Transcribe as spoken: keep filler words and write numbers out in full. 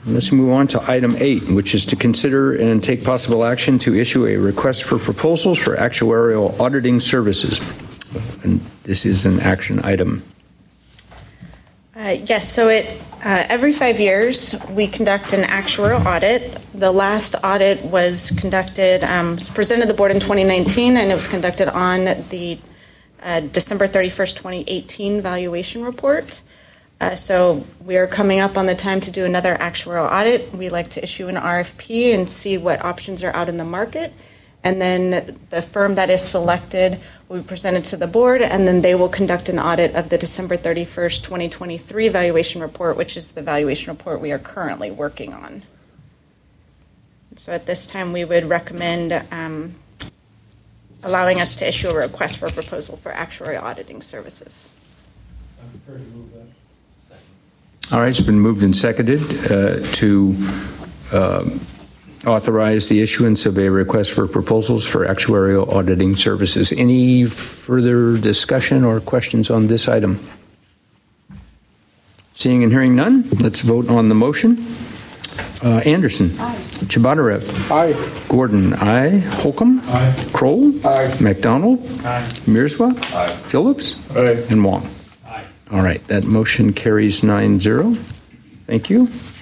Let's move on to item eight, which is to consider and take possible action to issue a request for proposals for actuarial auditing services. And this is an action item. Uh, yes, so it uh, every five years we conduct an actuarial audit. The last audit was conducted, um, was presented to the board in twenty nineteen, and it was conducted on the uh, December thirty-first, twenty eighteen valuation report. Uh, so we are coming up on the time to do another actuarial audit. We like to issue an R F P and see what options are out in the market. And then the firm that is selected will be presented to the board, and then they will conduct an audit of the December thirty-first, twenty twenty-three valuation report, which is the valuation report we are currently working on. So at this time, we would recommend um, allowing us to issue a request for a proposal for actuarial auditing services. I'm prepared to move that. All right, it's been moved and seconded uh, to uh, authorize the issuance of a request for proposals for actuarial auditing services. Any further discussion or questions on this item? Seeing and hearing none, let's vote on the motion. Uh, Anderson. Aye. Chabadarev. Aye. Gordon, aye. Holcomb. Aye. Kroll. Aye. McDonald. Aye. Mirswa. Aye. Phillips. Aye. And Wong. Aye. All right, that motion carries nine zero. Thank you.